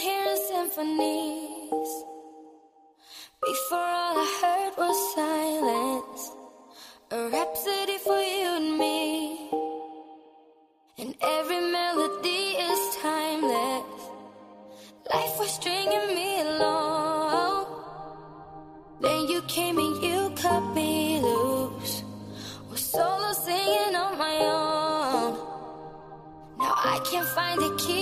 hearing symphonies. Before all I heard was silence, a rhapsody for you and me. And every melody is timeless. Life was stringing me along. Then you came and you cut me loose. Was solo singing on my own. Now I can't find the key